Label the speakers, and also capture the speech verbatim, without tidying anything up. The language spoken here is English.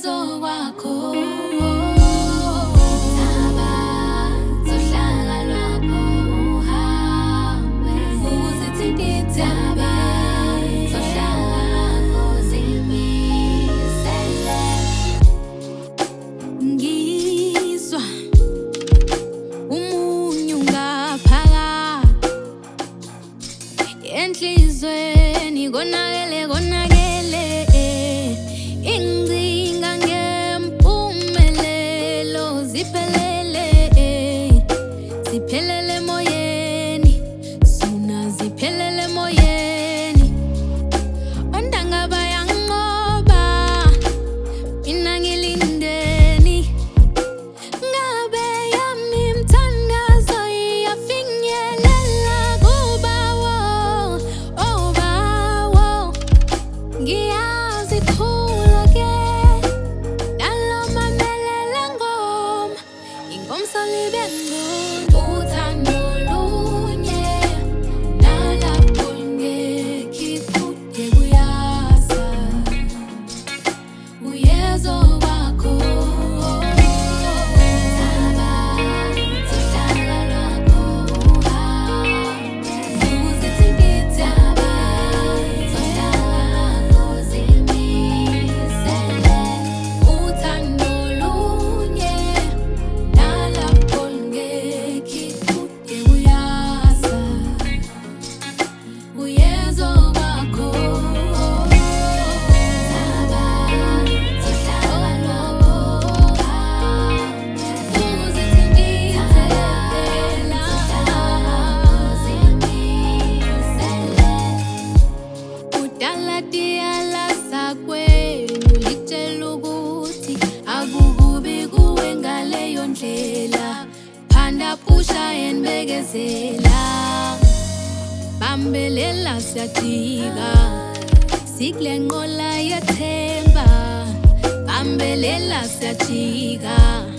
Speaker 1: uyezo wakho enhlizweni konakele konakele ingcinga ngempumelelo ziphelele ziphelele moyeni sona ziphelele moyeni ondanga bayanqoba mina ngilindeni ngabe yami mthandazo iyafinyelela kuba ngiyazithula ke nalomamelela ngoma ingomsalibe ngcono uthando lunye nalapho lungekhi kude kuyasa uyezo wakho phanda pusha enbekezela bambelela siyajika sikule nqola yethemba bambelela siyajika